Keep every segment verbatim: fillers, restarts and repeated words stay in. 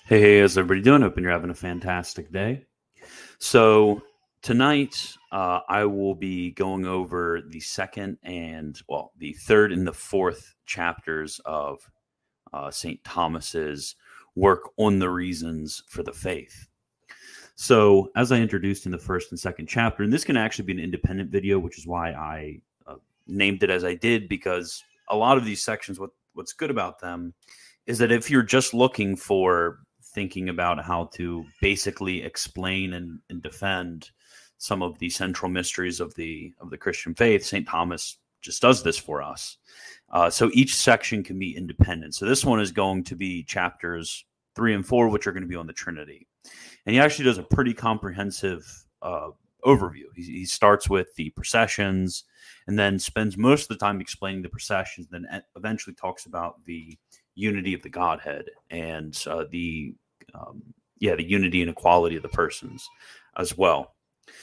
Hey, hey, how's everybody doing? Hoping you're having a fantastic day. So tonight, uh, I will be going over the second and, well, the third and the fourth chapters of uh, Saint Thomas's work on the reasons for the faith. So, as I introduced in the first and second chapter, and this can actually be an independent video, which is why I uh, named it as I did, because a lot of these sections, what what's good about them is that if you're just looking for thinking about how to basically explain and, and defend some of the central mysteries of the of the Christian faith, Saint Thomas just does this for us. Uh, so each section can be independent. So this one is going to be chapters three and four, which are going to be on the Trinity. And he actually does a pretty comprehensive uh, overview. He, he starts with the processions and then spends most of the time explaining the processions, then eventually talks about the unity of the Godhead and uh, the um, yeah the unity and equality of the persons as well.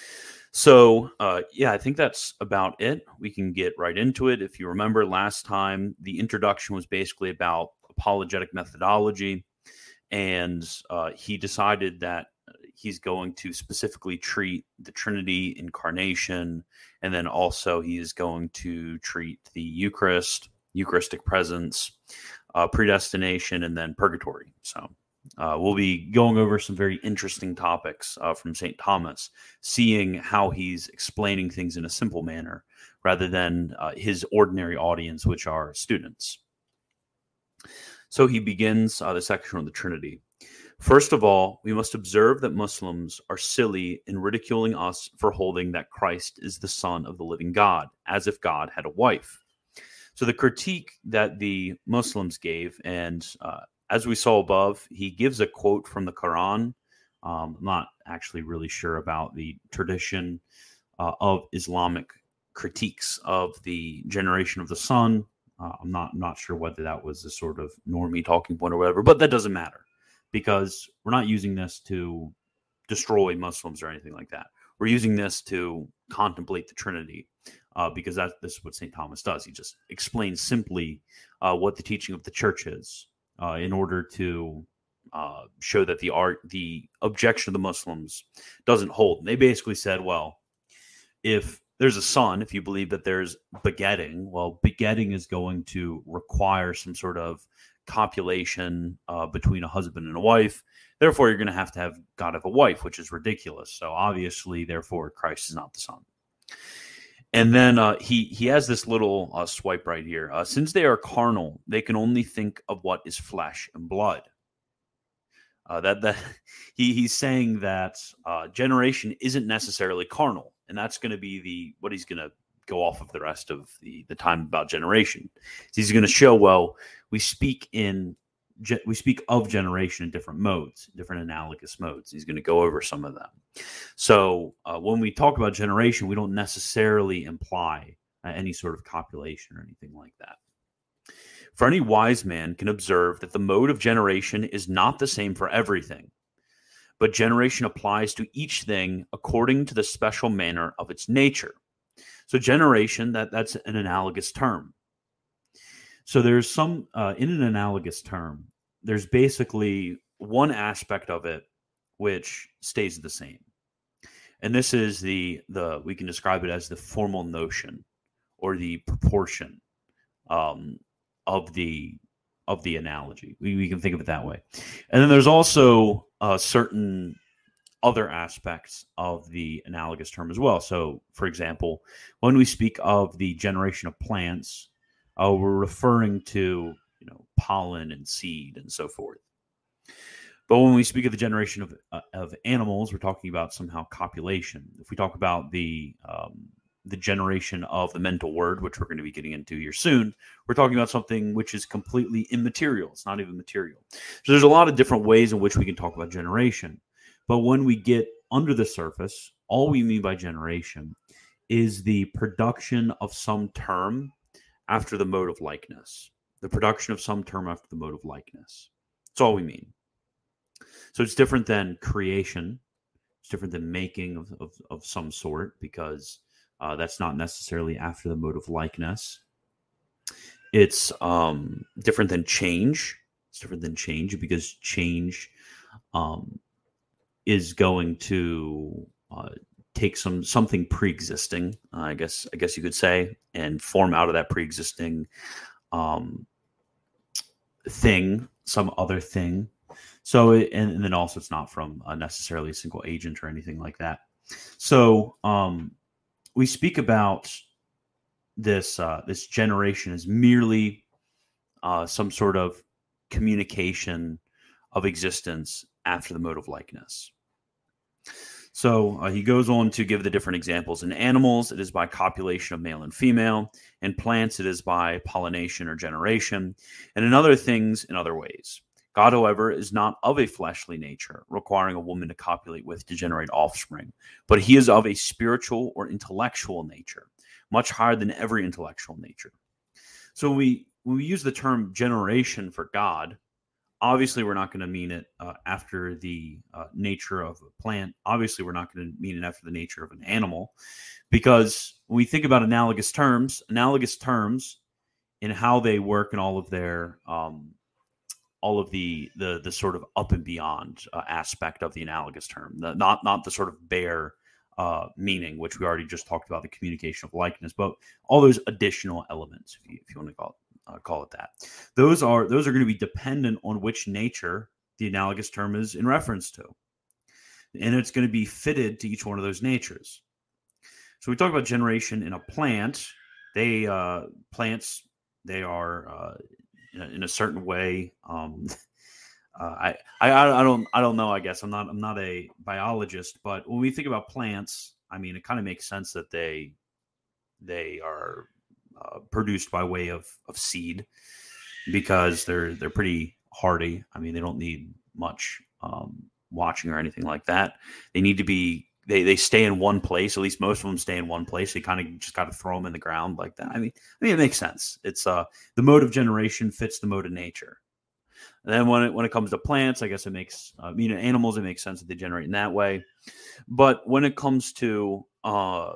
So uh, yeah, I think that's about it. We can get right into it. If you remember last time, the introduction was basically about apologetic methodology, and uh, he decided that he's going to specifically treat the Trinity, incarnation, and then also he is going to treat the Eucharist, Eucharistic presence, uh, predestination, and then purgatory. So uh, we'll be going over some very interesting topics uh, from Saint Thomas, seeing how he's explaining things in a simple manner rather than uh, his ordinary audience, which are students. So he begins uh, the section on the Trinity. First of all, we must observe that Muslims are silly in ridiculing us for holding that Christ is the Son of the living God, as if God had a wife. So the critique that the Muslims gave, and uh, as we saw above, he gives a quote from the Quran. Um, I'm not actually really sure about the tradition uh, of Islamic critiques of the generation of the Son. Uh, I'm not not sure whether that was a sort of normie talking point or whatever, but that doesn't matter because we're not using this to destroy Muslims or anything like that. We're using this to contemplate the Trinity uh, because that, this is what Saint Thomas does. He just explains simply uh, what the teaching of the church is uh, in order to uh, show that the art, the objection of the Muslims doesn't hold. And they basically said, well, if there's a son, if you believe that there's begetting, well, begetting is going to require some sort of copulation uh, between a husband and a wife. Therefore, you're going to have to have God have a wife, which is ridiculous. So obviously, therefore, Christ is not the Son. And then uh, he he has this little uh, swipe right here. Uh, Since they are carnal, they can only think of what is flesh and blood. Uh, that that he he's saying that uh, generation isn't necessarily carnal, and that's going to be the what he's going to go off of the rest of the the time about generation. He's going to show, well, we speak in we speak of generation in different modes, different analogous modes. He's going to go over some of them. So uh, when we talk about generation, we don't necessarily imply uh, any sort of copulation or anything like that. For any wise man can observe that the mode of generation is not the same for everything, but generation applies to each thing according to the special manner of its nature. So generation, that, that's an analogous term. So there's some, uh, in an analogous term, there's basically one aspect of it which stays the same. And this is the, the we can describe it as the formal notion or the proportion um, of the of the analogy. We, we can think of it that way. And then there's also uh, certain other aspects of the analogous term as well. So, for example, when we speak of the generation of plants, uh, we're referring to, you know, pollen and seed and so forth. But when we speak of the generation of uh, of animals, we're talking about somehow copulation. If we talk about the um, the generation of the mental word, which we're going to be getting into here soon, we're talking about something which is completely immaterial. It's not even material. So there's a lot of different ways in which we can talk about generation. But when we get under the surface, all we mean by generation is the production of some term after the mode of likeness. The production of some term after the mode of likeness. That's all we mean. So it's different than creation. It's different than making of, of, of some sort, because uh, that's not necessarily after the mode of likeness. It's um, different than change. It's different than change, because change um, is going to uh, take some something pre-existing, uh, I guess I guess you could say, and form out of that pre-existing um, thing some other thing. So, it, and, and then also it's not from uh, necessarily a single agent or anything like that. So, um, we speak about this uh, this generation as merely uh, some sort of communication of existence after the mode of likeness. So uh, he goes on to give the different examples. In animals, it is by copulation of male and female. In plants, it is by pollination or generation. And in other things, in other ways. God, however, is not of a fleshly nature, requiring a woman to copulate with to generate offspring, but he is of a spiritual or intellectual nature, much higher than every intellectual nature. So when we, when we use the term generation for God, obviously we're not going to mean it uh, after the uh, nature of a plant. Obviously, we're not going to mean it after the nature of an animal, because when we think about analogous terms, analogous terms in how they work and all of their um, all of the the the sort of up and beyond uh, aspect of the analogous term, the, not not the sort of bare uh, meaning, which we already just talked about, the communication of likeness, but all those additional elements, if you, if you want to call it, uh, call it that. Those are those are going to be dependent on which nature the analogous term is in reference to, and it's going to be fitted to each one of those natures. So we talk about generation in a plant. They uh, plants they are uh, in, a, in a certain way. Um, uh, I, I I don't I don't know. I guess I'm not I'm not a biologist, but when we think about plants, I mean, it kind of makes sense that they they are uh, produced by way of of seed, because they're they're pretty hardy. I mean, they don't need much um, watching or anything like that. They need to be they they stay in one place. At least most of them stay in one place. You kind of just got to throw them in the ground like that. I mean, I mean, it makes sense. It's uh the mode of generation fits the mode of nature. And then when it when it comes to plants, I guess it makes uh, you know animals. It makes sense that they generate in that way. But when it comes to uh,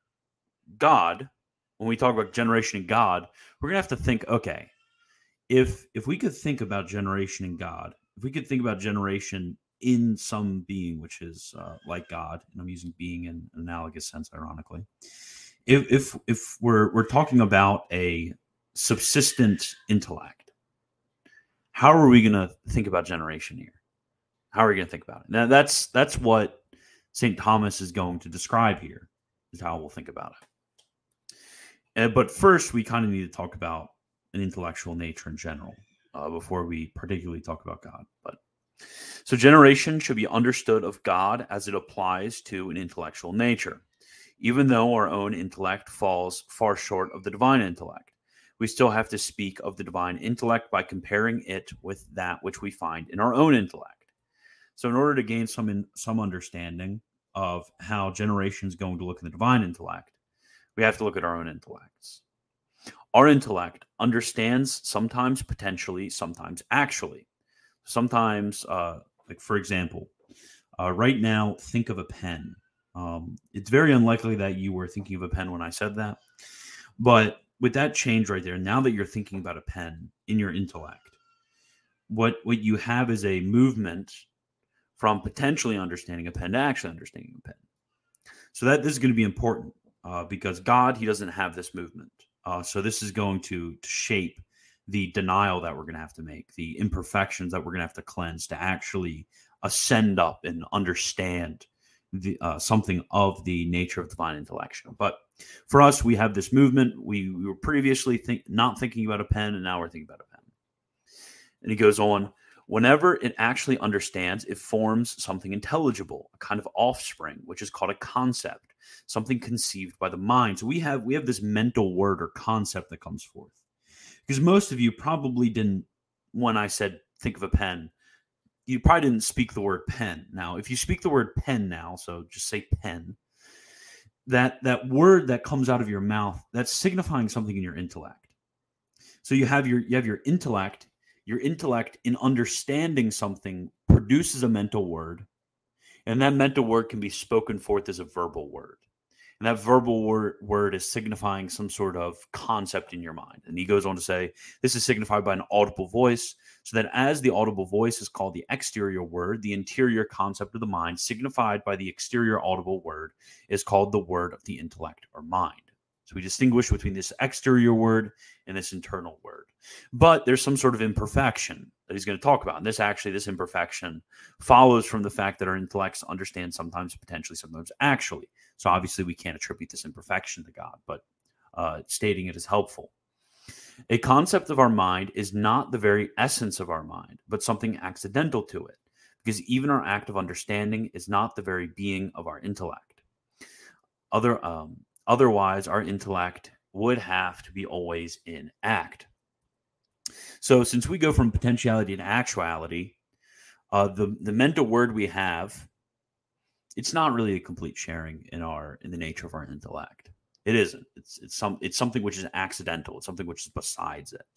God, when we talk about generation in God, we're gonna have to think. Okay, if if we could think about generation in God, if we could think about generation in some being which is uh, like God, and I'm using being in an analogous sense, ironically. If if if we're we're talking about a subsistent intellect, how are we going to think about generation here? How are we going to think about it? Now that's that's what Saint Thomas is going to describe here, is how we'll think about it. Uh, but first, we kind of need to talk about an intellectual nature in general uh, before we particularly talk about God. But so generation should be understood of God as it applies to an intellectual nature. Even though our own intellect falls far short of the divine intellect, we still have to speak of the divine intellect by comparing it with that which we find in our own intellect. So in order to gain some in, some understanding of how generation is going to look in the divine intellect, we have to look at our own intellects. Our intellect understands sometimes potentially, sometimes actually. Sometimes, uh, like for example, uh, right now, think of a pen. Um, it's very unlikely that you were thinking of a pen when I said that. But with that change right there, now that you're thinking about a pen in your intellect, what, what you have is a movement from potentially understanding a pen to actually understanding a pen. So that this is going to be important uh, because God, he doesn't have this movement. Uh, so this is going to, to shape the denial that we're going to have to make, the imperfections that we're going to have to cleanse to actually ascend up and understand the, uh, something of the nature of divine intellection. But for us, we have this movement. We, we were previously think, not thinking about a pen, and now we're thinking about a pen. And he goes on, whenever it actually understands, it forms something intelligible, a kind of offspring, which is called a concept, something conceived by the mind. So we have we have this mental word or concept that comes forth. Because most of you probably didn't, when I said think of a pen, you probably didn't speak the word pen. Now, if you speak the word pen now, so just say pen, that, that word that comes out of your mouth, that's signifying something in your intellect. So you have your you have your intellect, your intellect in understanding something produces a mental word, and that mental word can be spoken forth as a verbal word. And that verbal word, word is signifying some sort of concept in your mind. And he goes on to say, this is signified by an audible voice, so that as the audible voice is called the exterior word, the interior concept of the mind, signified by the exterior audible word, is called the word of the intellect or mind. So we distinguish between this exterior word and this internal word. But there's some sort of imperfection that he's going to talk about. And this actually, this imperfection follows from the fact that our intellects understand sometimes, potentially, sometimes actually. So obviously we can't attribute this imperfection to God, but uh, stating it is helpful. A concept of our mind is not the very essence of our mind, but something accidental to it, because even our act of understanding is not the very being of our intellect. Other, um, otherwise, our intellect would have to be always in act. So since we go from potentiality to actuality, uh, the, the mental word we have, it's not really a complete sharing in our in the nature of our intellect. It isn't. It's it's some it's something which is accidental. It's something which is besides it.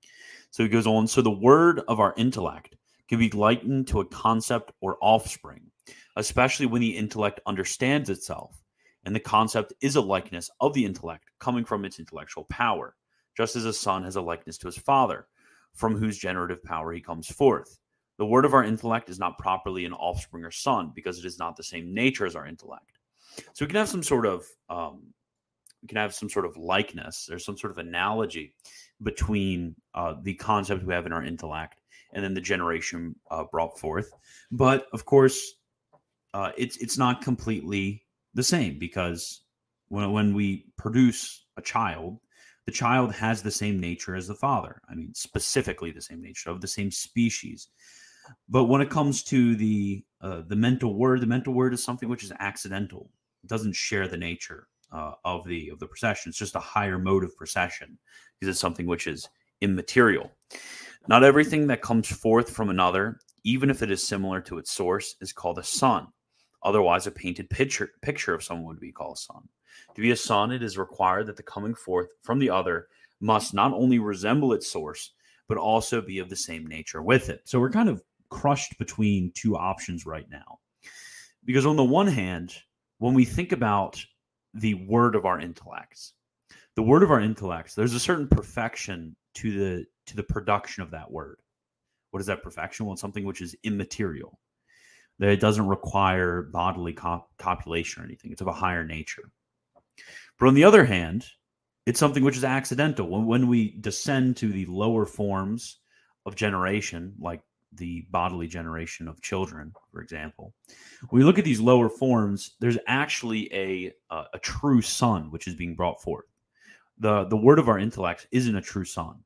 So he goes on. So the word of our intellect can be likened to a concept or offspring, especially when the intellect understands itself, and the concept is a likeness of the intellect coming from its intellectual power, just as a son has a likeness to his father, from whose generative power he comes forth. The word of our intellect is not properly an offspring or son, because it is not the same nature as our intellect. So we can have some sort of um, we can have some sort of likeness. There's some sort of analogy between uh, the concept we have in our intellect and then the generation uh, brought forth. But of course, uh, it's it's not completely the same, because when when we produce a child, the child has the same nature as the father. I mean, specifically the same nature, of the same species. But when it comes to the uh, the mental word, the mental word is something which is accidental. It doesn't share the nature uh, of the of the procession. It's just a higher mode of procession, because it's something which is immaterial. Not everything that comes forth from another, even if it is similar to its source, is called a son. Otherwise, a painted picture picture of someone would be called a son. To be a son, it is required that the coming forth from the other must not only resemble its source, but also be of the same nature with it. So we're kind of crushed between two options right now. Because on the one hand, when we think about the word of our intellects, the word of our intellects, there's a certain perfection to the to the production of that word. What is that perfection? Well, it's something which is immaterial. That it doesn't require bodily cop- copulation or anything. It's of a higher nature. But on the other hand, it's something which is accidental. When, when we descend to the lower forms of generation, like the bodily generation of children, for example, when we look at these lower forms, there's actually a, a, a true son which is being brought forth. The, the word of our intellect isn't a true son.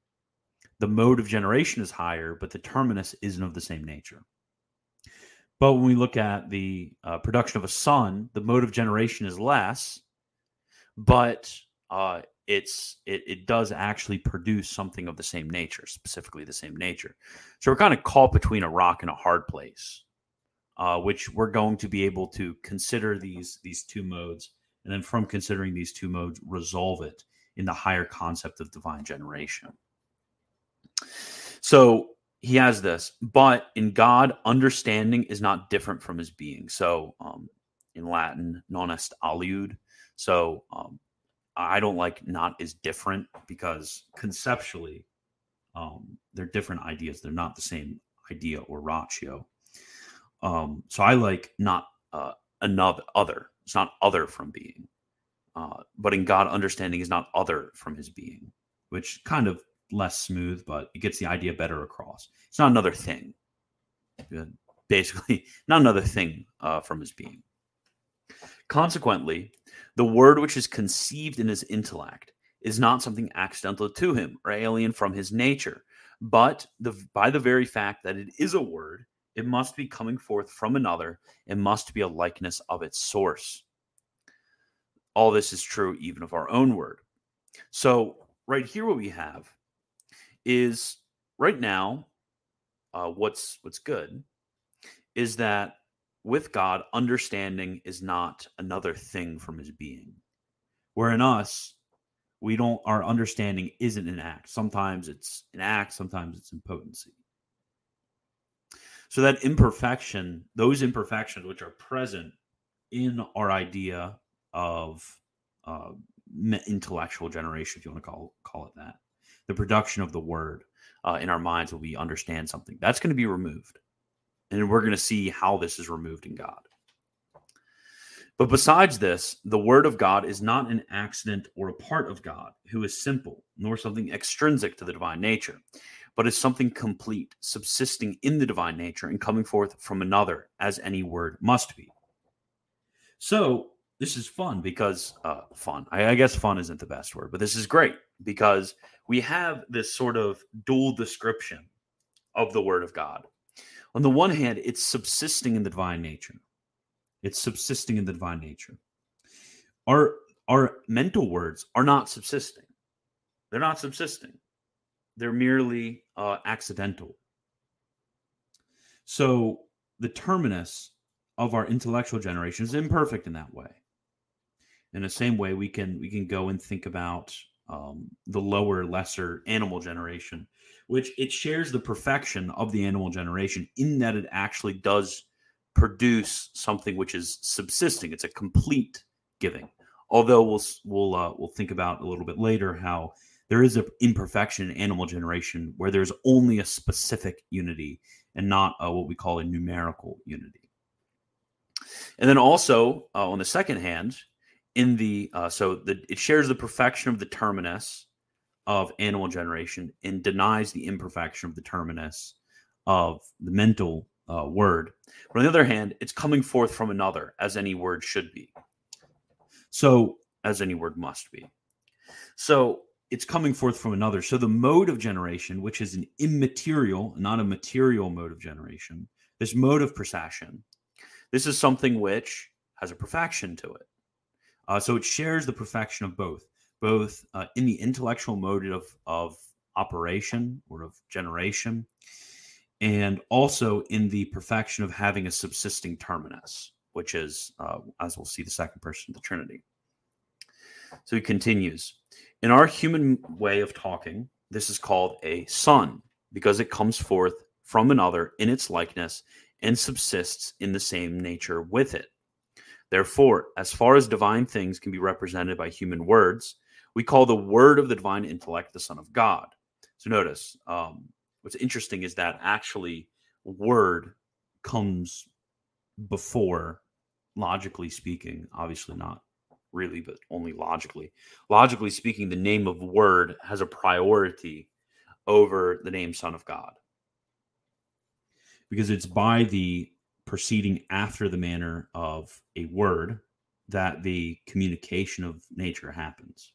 The mode of generation is higher, but the terminus isn't of the same nature. But when we look at the uh, production of a son, the mode of generation is less, but uh, it's it, it does actually produce something of the same nature, specifically the same nature. So we're kind of caught between a rock and a hard place, uh, which we're going to be able to consider these these two modes, and then from considering these two modes, resolve it in the higher concept of divine generation. So he has this, but in God, understanding is not different from his being. So um, in Latin, non est aliud. So um, I don't like not is different, because conceptually um, they're different ideas. They're not the same idea or ratio. Um, so I like not uh, another other. It's not other from being. Uh, but in God, understanding is not other from his being, which kind of less smooth, but it gets the idea better across. It's not another thing. Basically, not another thing uh, from his being. Consequently, the word which is conceived in his intellect is not something accidental to him or alien from his nature, but the, by the very fact that it is a word, it must be coming forth from another. It must be a likeness of its source. All this is true even of our own word. So right here, what we have is right now, uh, what's what's good is that with God, understanding is not another thing from his being. Where in us, we don't, our understanding isn't an act. Sometimes it's an act, sometimes it's in potency. So that imperfection, those imperfections which are present in our idea of uh, intellectual generation, if you want to call, call it that. The production of the word uh, in our minds when we understand something. That's going to be removed. And we're going to see how this is removed in God. But besides this, the word of God is not an accident or a part of God, who is simple, nor something extrinsic to the divine nature, but is something complete, subsisting in the divine nature and coming forth from another, as any word must be. So this is fun because, uh, fun, I, I guess fun isn't the best word, but this is great because we have this sort of dual description of the word of God. On the one hand, it's subsisting in the divine nature. It's subsisting in the divine nature. Our, our mental words are not subsisting. They're not subsisting. They're merely uh, accidental. So the terminus of our intellectual generation is imperfect in that way. In the same way, we can we can go and think about um, the lower, lesser animal generation, which it shares the perfection of the animal generation in that it actually does produce something which is subsisting. It's a complete giving. Although we'll we'll uh, we'll think about a little bit later how there is an imperfection in animal generation where there's only a specific unity and not uh, what we call a numerical unity. And then also uh, on the second hand, in the uh, so the, it shares the perfection of the terminus of animal generation and denies the imperfection of the terminus of the mental uh, word. But on the other hand, it's coming forth from another, as any word should be. So, as any word must be. So, it's coming forth from another. So, the mode of generation, which is an immaterial, not a material mode of generation, this mode of procession, this is something which has a perfection to it. Uh, so, it shares the perfection of both, both uh, in the intellectual mode of, of operation or of generation, and also in the perfection of having a subsisting terminus, which is, uh, as we'll see, the second person of the Trinity. So he continues, in our human way of talking, this is called a son, because it comes forth from another in its likeness and subsists in the same nature with it. Therefore, as far as divine things can be represented by human words, we call the word of the divine intellect the Son of God. So notice, um, what's interesting is that actually word comes before, logically speaking, obviously not really, but only logically. Logically speaking, the name of word has a priority over the name Son of God. Because it's by the proceeding after the manner of a word that the communication of nature happens.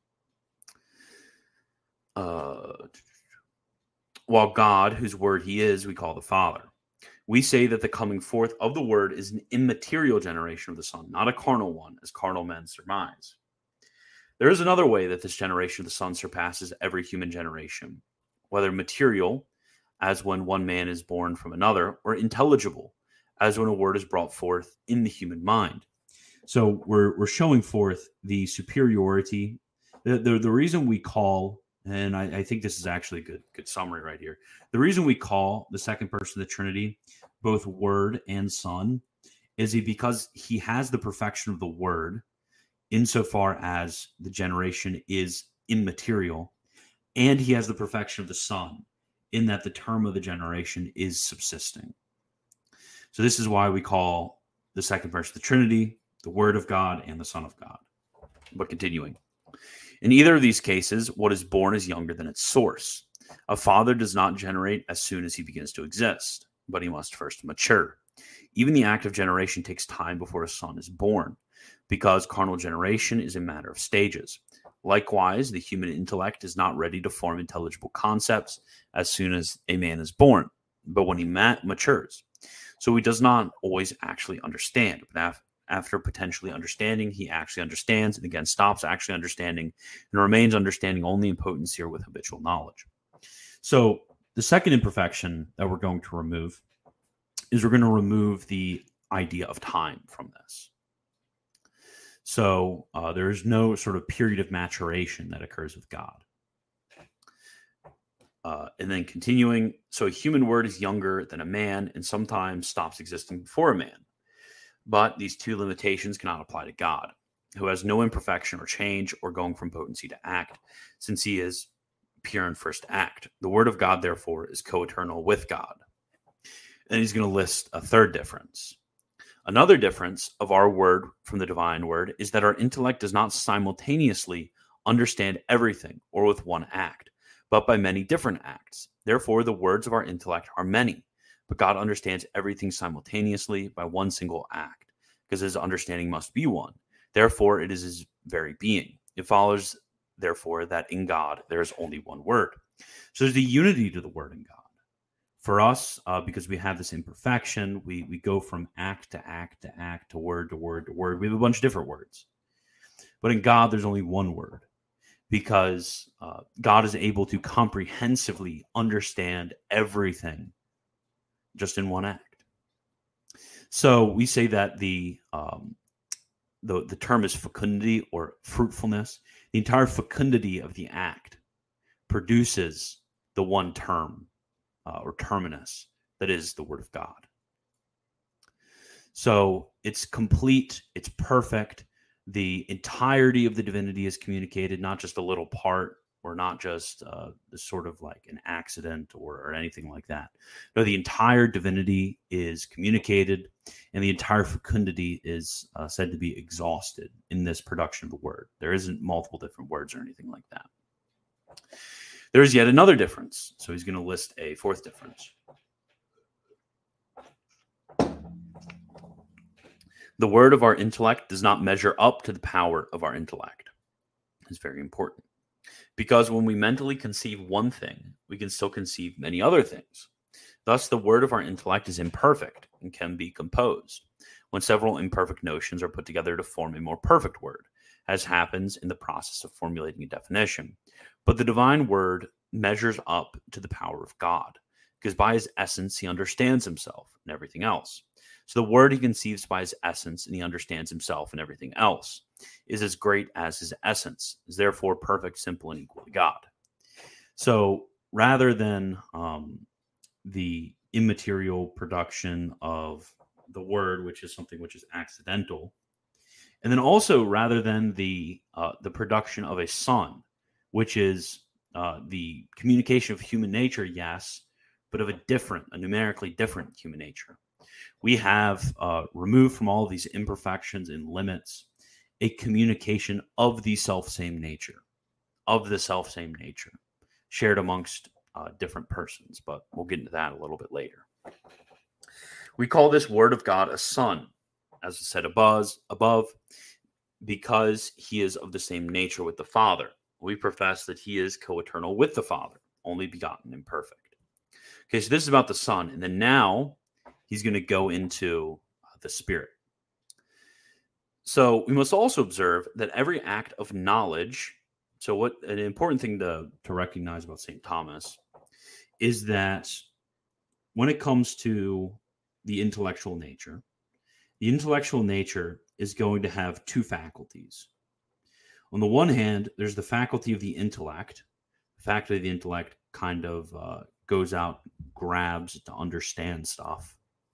Uh, while God, whose word he is, we call the Father. We say that the coming forth of the word is an immaterial generation of the Son, not a carnal one, as carnal men surmise. There is another way that this generation of the Son surpasses every human generation, whether material, as when one man is born from another, or intelligible, as when a word is brought forth in the human mind. So we're we're showing forth the superiority. The, the, the reason we call, and I, I think this is actually a good, good summary right here. The reason we call the second person of the Trinity both Word and Son is he, because he has the perfection of the Word insofar as the generation is immaterial, and he has the perfection of the Son in that the term of the generation is subsisting. So this is why we call the second person of the Trinity the Word of God and the Son of God. But continuing. In either of these cases, what is born is younger than its source. A father does not generate as soon as he begins to exist, but he must first mature. Even the act of generation takes time before a son is born, because carnal generation is a matter of stages. Likewise, the human intellect is not ready to form intelligible concepts as soon as a man is born, but when he ma- matures. So he does not always actually understand, but af- after potentially understanding, he actually understands and again stops actually understanding and remains understanding only in potency or with habitual knowledge. So the second imperfection that we're going to remove is we're going to remove the idea of time from this. So uh, there's no sort of period of maturation that occurs with God. Uh, and then continuing, so a human word is younger than a man and sometimes stops existing before a man. But these two limitations cannot apply to God. who has no imperfection or change or going from potency to act, since he is pure in first act. The word of God, therefore, is co-eternal with God. And he's going to list a third difference. Another difference of our word from the divine word is that our intellect does not simultaneously understand everything or with one act, but by many different acts. Therefore, the words of our intellect are many, but God understands everything simultaneously by one single act, because his understanding must be one. Therefore, it is his very being. It follows, therefore, that in God there is only one word. So there's the unity to the word in God. For us, uh, because we have this imperfection, we, we go from act to act to act to word to word to word. We have a bunch of different words. But in God, there's only one word, because uh, God is able to comprehensively understand everything just in one act. So we say that the um, the, the term is fecundity or fruitfulness. The entire fecundity of the act produces the one term uh, or terminus that is the word of God. So it's complete, it's perfect. The entirety of the divinity is communicated, not just a little part, or not just uh, sort of like an accident or, or anything like that. No, the entire divinity is communicated, and the entire fecundity is uh, said to be exhausted in this production of the word. There isn't multiple different words or anything like that. There is yet another difference. So he's going to list a fourth difference. The word of our intellect does not measure up to the power of our intellect. It's very important. Because when we mentally conceive one thing, we can still conceive many other things. Thus, the word of our intellect is imperfect and can be composed when several imperfect notions are put together to form a more perfect word, as happens in the process of formulating a definition. But the divine word measures up to the power of God, because by his essence, he understands himself and everything else. So the word he conceives by his essence, and he understands himself and everything else, is as great as his essence, is therefore perfect, simple, and equal to God. So rather than um, the immaterial production of the word, which is something which is accidental, and then also rather than the uh, the production of a son, which is uh, the communication of human nature, yes, but of a different, a numerically different human nature. We have uh, removed from all of these imperfections and limits a communication of the self-same nature, of the self-same nature, shared amongst uh, different persons, but we'll get into that a little bit later. We call this word of God a son, as I said above, above, because he is of the same nature with the Father. We profess that he is co-eternal with the Father, only begotten and perfect. Okay, so this is about the Son, and then now he's going to go into uh, the Spirit. So we must also observe that every act of knowledge, so what an important thing to, to recognize about Saint Thomas is that when it comes to the intellectual nature, the intellectual nature is going to have two faculties. On the one hand, there's the faculty of the intellect. The faculty of the intellect kind of uh, goes out, grabs to understand stuff.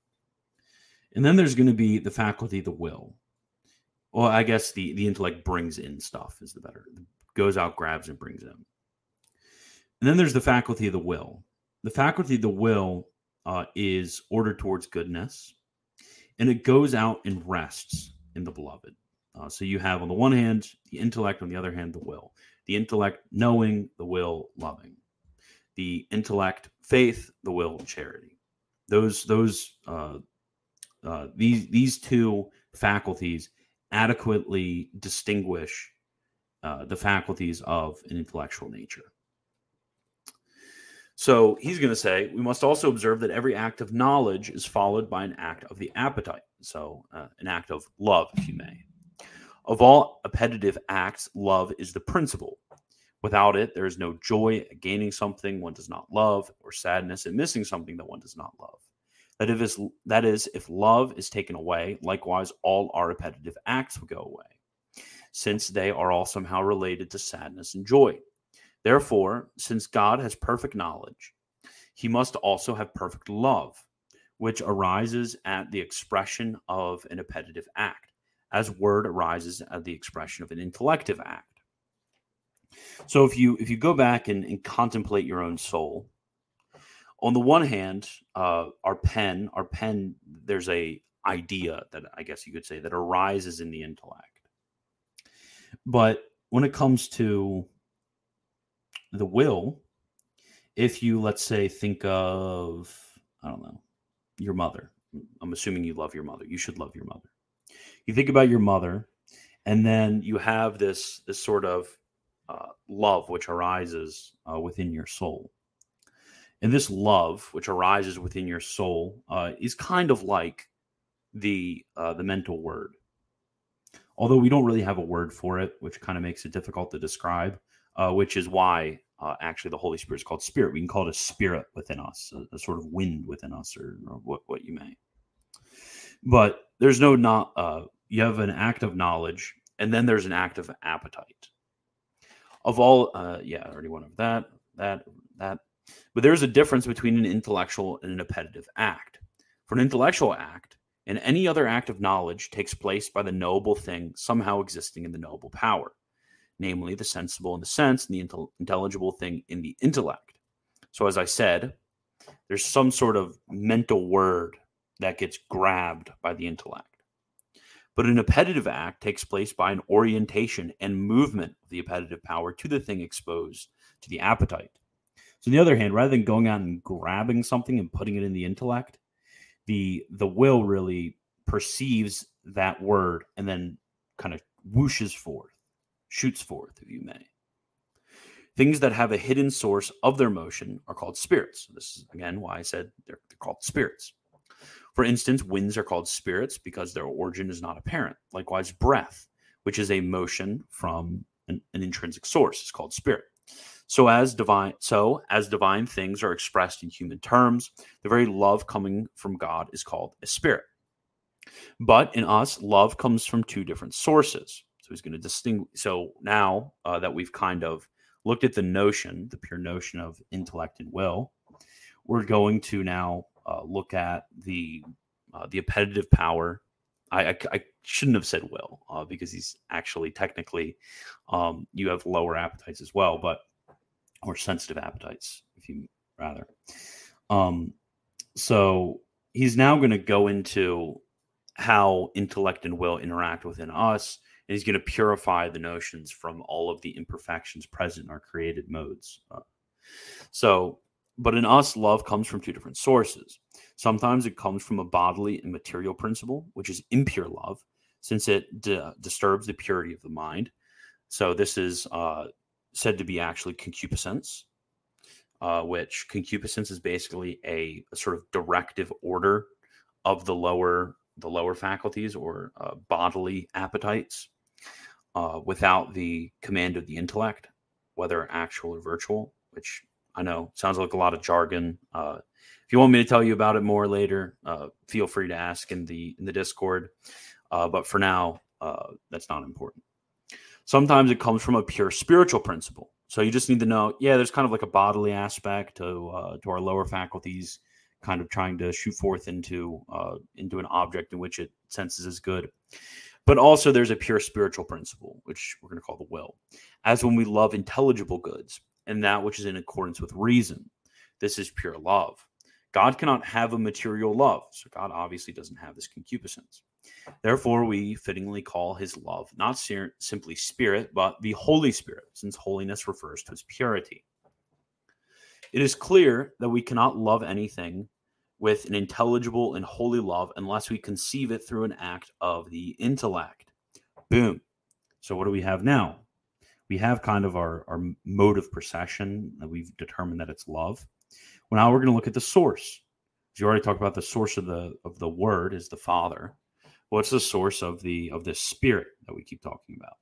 And then there's going to be the faculty of the will. Well, I guess the, the intellect brings in stuff is the better. Goes out, grabs, and brings in. And then there's the faculty of the will. The faculty of the will uh, is ordered towards goodness, and it goes out and rests in the beloved. Uh, so you have on the one hand, the intellect, on the other hand, the will. The intellect knowing, the will loving. The intellect faith, the will charity. Those those uh, uh, these these two faculties adequately distinguish uh, the faculties of an intellectual nature. So he's going to say, we must also observe that every act of knowledge is followed by an act of the appetite. So uh, an act of love, if you may. Of all appetitive acts, love is the principal. Without it, there is no joy at gaining something one does not love, or sadness at missing something that one does not love. That, if is, that is, if love is taken away, likewise all our appetitive acts will go away, since they are all somehow related to sadness and joy. Therefore, since God has perfect knowledge, he must also have perfect love, which arises at the expression of an appetitive act, as word arises as the expression of an intellective act. So if you if you go back and, and contemplate your own soul, on the one hand, uh, our pen, our pen, there's a idea that I guess you could say that arises in the intellect. But when it comes to the will, if you, let's say, think of, I don't know, your mother. I'm assuming you love your mother. You should love your mother. You think about your mother, and then you have this, this sort of uh, love which arises uh, within your soul. And this love, which arises within your soul, uh, is kind of like the uh, the mental word. Although we don't really have a word for it, which kind of makes it difficult to describe, uh, which is why uh, actually the Holy Spirit is called Spirit. We can call it a spirit within us, a, a sort of wind within us, or, or what, what you may. But there's no not. Uh, you have an act of knowledge, and then there's an act of appetite. Of all, uh, yeah, I already went over that, that, that. But there's a difference between an intellectual and an appetitive act. For an intellectual act, and any other act of knowledge takes place by the knowable thing somehow existing in the knowable power, namely the sensible in the sense and the intel- intelligible thing in the intellect. So as I said, there's some sort of mental word that gets grabbed by the intellect. But an appetitive act takes place by an orientation and movement of the appetitive power to the thing exposed to the appetite. So on the other hand, rather than going out and grabbing something and putting it in the intellect, the the will really perceives that word and then kind of whooshes forth, shoots forth, if you may. Things that have a hidden source of their motion are called spirits. This is, again, why I said they're, they're called spirits. For instance, winds are called spirits because their origin is not apparent. Likewise, breath, which is a motion from an, an intrinsic source, is called spirit. So as divine, so as divine things are expressed in human terms, the very love coming from God is called a spirit. But in us, love comes from two different sources. So he's going to distinguish. So now uh, that we've kind of looked at the notion, the pure notion of intellect and will, we're going to now uh, look at the uh, the appetitive power. I, I, I shouldn't have said will uh, because he's actually technically um, you have lower appetites as well, but or sensitive appetites, if you rather. Um, so he's now going to go into how intellect and will interact within us, and he's going to purify the notions from all of the imperfections present in our created modes. Uh, so, but in us, love comes from two different sources. Sometimes it comes from a bodily and material principle, which is impure love, since it d- disturbs the purity of the mind. So this is uh, said to be actually concupiscence, uh, which concupiscence is basically a, a sort of directive order of the lower the lower faculties or uh, bodily appetites uh, without the command of the intellect, whether actual or virtual, which I know sounds like a lot of jargon. Uh, if you want me to tell you about it more later, uh, feel free to ask in the in the Discord. Uh, but for now, uh, that's not important. Sometimes it comes from a pure spiritual principle. So you just need to know, yeah, there's kind of like a bodily aspect to uh, to our lower faculties, kind of trying to shoot forth into uh, into an object in which it senses is good. But also there's a pure spiritual principle, which we're going to call the will, as when we love intelligible goods and that which is in accordance with reason. This is pure love. God cannot have a material love, so God obviously doesn't have this concupiscence. Therefore, we fittingly call his love not ser- simply spirit, but the Holy Spirit, since holiness refers to his purity. It is clear that we cannot love anything with an intelligible and holy love unless we conceive it through an act of the intellect. Boom. So what do we have now? We have kind of our, our mode of procession that we've determined that it's love. Well, now we're going to look at the source. You already talked about the source of the of the word is the Father. What's the source of the of the Spirit that we keep talking about?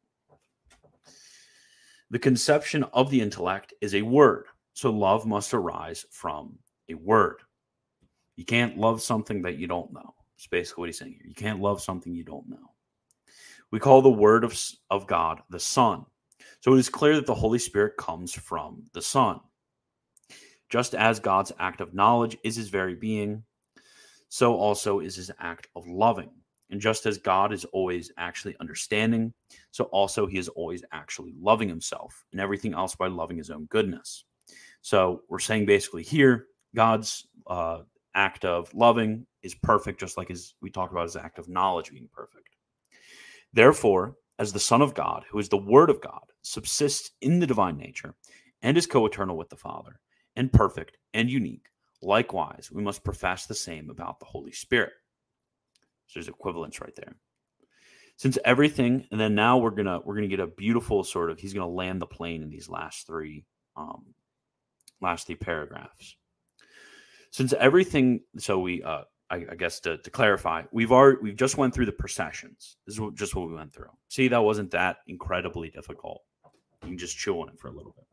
The conception of the intellect is a word. So love must arise from a word. You can't love something that you don't know. That's basically what he's saying here. You can't love something you don't know. We call the word of, of God the Son. So it is clear that the Holy Spirit comes from the Son. Just as God's act of knowledge is his very being, so also is his act of loving. And just as God is always actually understanding, so also he is always actually loving himself and everything else by loving his own goodness. So we're saying basically here, God's uh, act of loving is perfect, just like his, we talked about his act of knowledge being perfect. Therefore, as the Son of God, who is the Word of God, subsists in the divine nature and is co-eternal with the Father, and perfect and unique, likewise, we must profess the same about the Holy Spirit. So there's equivalence right there. Since everything, and then now we're gonna we're gonna get a beautiful sort of, he's gonna land the plane in these last three um, last three paragraphs. Since everything, so we uh, I, I guess to, to clarify, we've already we've just went through the processions. This is what, just what we went through. See, that wasn't that incredibly difficult. You can just chew on it for a little bit.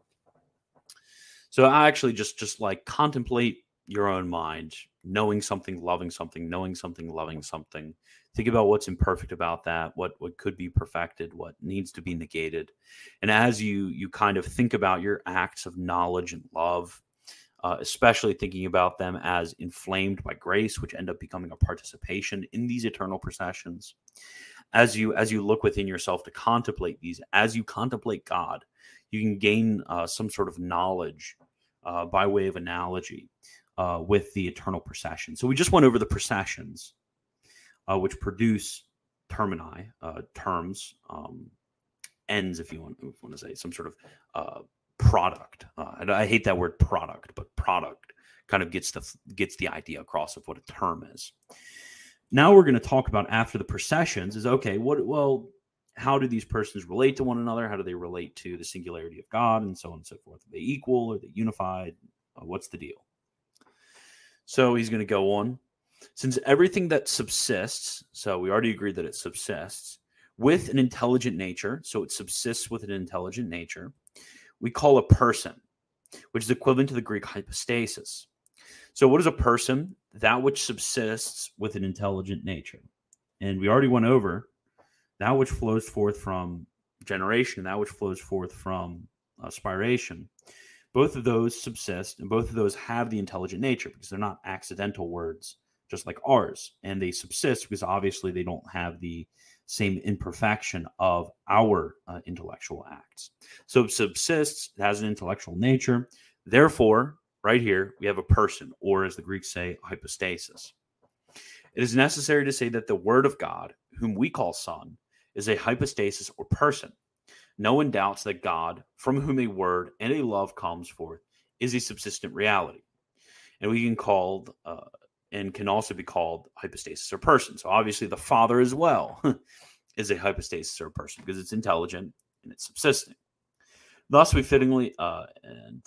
So I actually just just like contemplate your own mind, knowing something, loving something, knowing something, loving something. Think about what's imperfect about that, what what could be perfected, what needs to be negated. And as you you kind of think about your acts of knowledge and love, uh, especially thinking about them as inflamed by grace, which end up becoming a participation in these eternal processions, as you as you look within yourself to contemplate these, as you contemplate God, you can gain uh, some sort of knowledge uh, by way of analogy uh, with the eternal procession. So we just went over the processions, uh, which produce termini, uh, terms, um, ends, if you want, if you want to say, some sort of uh, product. Uh, and I hate that word product, but product kind of gets the gets the idea across of what a term is. Now we're going to talk about after the processions is, okay, what, well, how do these persons relate to one another? How do they relate to the singularity of God, and so on and so forth? Are they equal? Are they unified? Uh, what's the deal? So he's going to go on. Since everything that subsists, so we already agreed that it subsists, with an intelligent nature, so it subsists with an intelligent nature, we call a person, which is equivalent to the Greek hypostasis. So what is a person? That which subsists with an intelligent nature. And we already went over that which flows forth from generation, that which flows forth from uh, spiration. Both of those subsist, and both of those have the intelligent nature because they're not accidental words, just like ours. And they subsist because obviously they don't have the same imperfection of our uh, intellectual acts. So it subsists, it has an intellectual nature. Therefore, right here, we have a person, or as the Greeks say, hypostasis. It is necessary to say that the Word of God, whom we call Son, is a hypostasis or person. No one doubts that God, from whom a word and a love comes forth, is a subsistent reality. And we can call, uh, and can also be called hypostasis or person. So obviously the Father as well is a hypostasis or person because it's intelligent and it's subsisting. Thus we fittingly, uh, and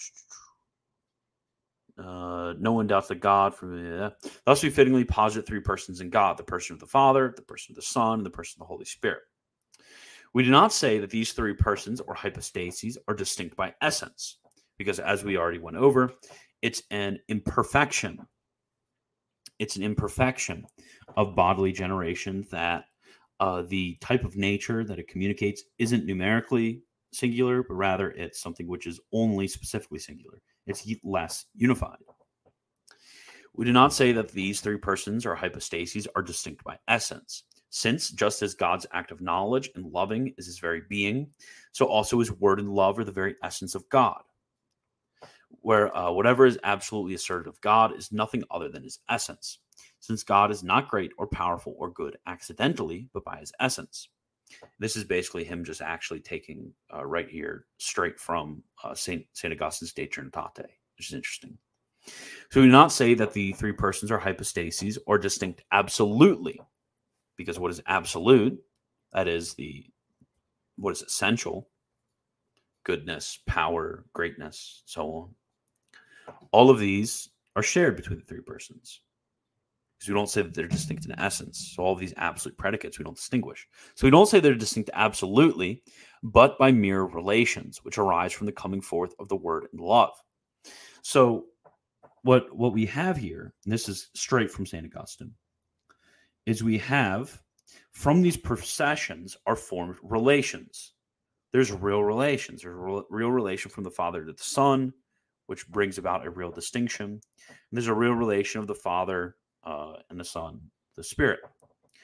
Uh, no one doubts that God, from uh, thus we fittingly posit three persons in God: the person of the Father, the person of the Son, and the person of the Holy Spirit. We do not say that these three persons or hypostases are distinct by essence, because as we already went over, it's an imperfection. It's an imperfection of bodily generation that uh, the type of nature that it communicates isn't numerically singular, but rather it's something which is only specifically singular. It's less unified. We do not say that these three persons or hypostases are distinct by essence, since just as God's act of knowledge and loving is his very being, so also his word and love are the very essence of God. Where uh, whatever is absolutely asserted of God is nothing other than his essence, since God is not great or powerful or good accidentally, but by his essence. This is basically him just actually taking uh, right here straight from uh, Saint Saint Augustine's De Trinitate, which is interesting. So we do not say that the three persons are hypostases or distinct absolutely, because what is absolute, that is the what is essential, goodness, power, greatness, so on. All of these are shared between the three persons. Because we don't say that they're distinct in essence. So all of these absolute predicates we don't distinguish. So we don't say they're distinct absolutely, but by mere relations, which arise from the coming forth of the word and love. So what, what we have here, and this is straight from Saint Augustine, is we have, from these processions are formed relations. There's real relations. There's a real relation from the Father to the Son, which brings about a real distinction. And there's a real relation of the Father Uh, and the Son, the Spirit.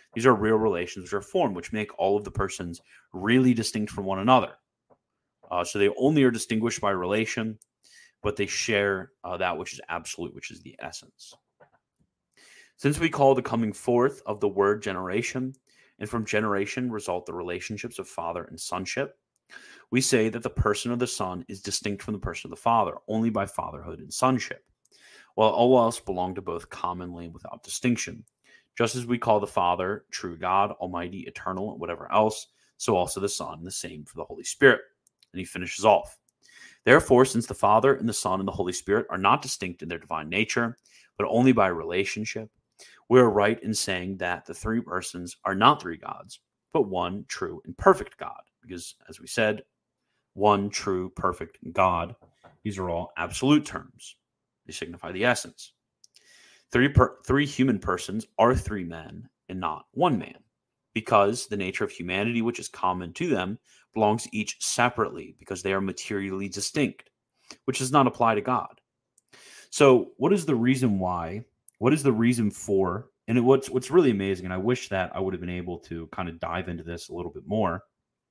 These are real relations which are formed, which make all of the persons really distinct from one another. Uh, so they only are distinguished by relation, but they share uh, that which is absolute, which is the essence. Since we call the coming forth of the word generation, and from generation result the relationships of father and sonship, we say that the person of the Son is distinct from the person of the Father only by fatherhood and sonship, while all else belong to both commonly and without distinction. Just as we call the Father true God, almighty, eternal, and whatever else, so also the Son, the same for the Holy Spirit. And he finishes off. Therefore, since the Father and the Son and the Holy Spirit are not distinct in their divine nature, but only by relationship, we are right in saying that the three persons are not three gods, but one true and perfect God. Because, as we said, one true, perfect God, these are all absolute terms. They signify the essence. Three, per, three human persons are three men and not one man, because the nature of humanity which is common to them belongs to each separately, because they are materially distinct, which does not apply to God. So what is the reason why? What is the reason for? And it, what's, what's really amazing, and I wish that I would have been able to kind of dive into this a little bit more,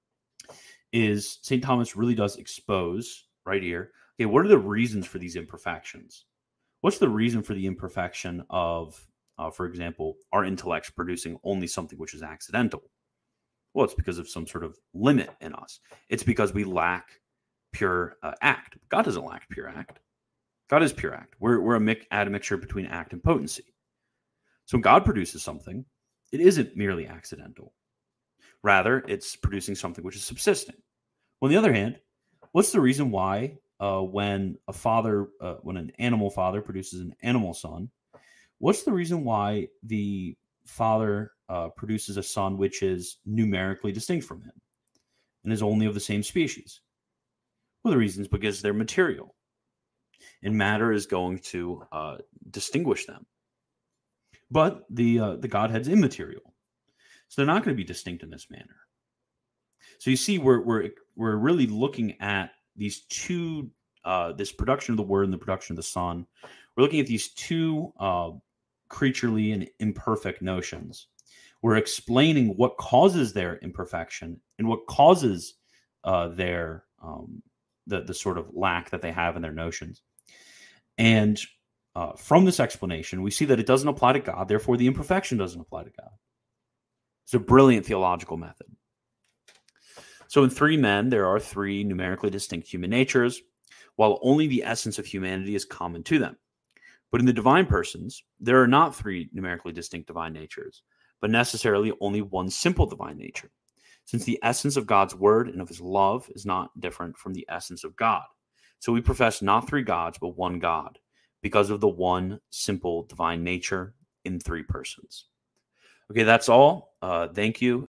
is Saint Thomas really does expose right here, okay, what are the reasons for these imperfections? What's the reason for the imperfection of, uh, for example, our intellects producing only something which is accidental? Well, it's because of some sort of limit in us. It's because we lack pure uh, act. God doesn't lack pure act. God is pure act. We're, we're a mi- admixture between act and potency. So when God produces something, it isn't merely accidental. Rather, it's producing something which is subsisting. On the other hand, what's the reason why uh, when a father, uh, when an animal father produces an animal son, what's the reason why the father uh, produces a son which is numerically distinct from him and is only of the same species? Well, the reason is because they're material, and matter is going to uh, distinguish them. But the uh, the Godhead's immaterial. So they're not going to be distinct in this manner. So you see, we're we're we're really looking at these two, uh, this production of the Word and the production of the Son. We're looking at these two uh, creaturely and imperfect notions. We're explaining what causes their imperfection and what causes uh, their um, the the sort of lack that they have in their notions. And uh, from this explanation, we see that it doesn't apply to God. Therefore, the imperfection doesn't apply to God. It's a brilliant theological method. So in three men, there are three numerically distinct human natures, while only the essence of humanity is common to them. But in the divine persons, there are not three numerically distinct divine natures, but necessarily only one simple divine nature, since the essence of God's word and of his love is not different from the essence of God. So we profess not three gods, but one God, because of the one simple divine nature in three persons. Okay, that's all. Uh, thank you.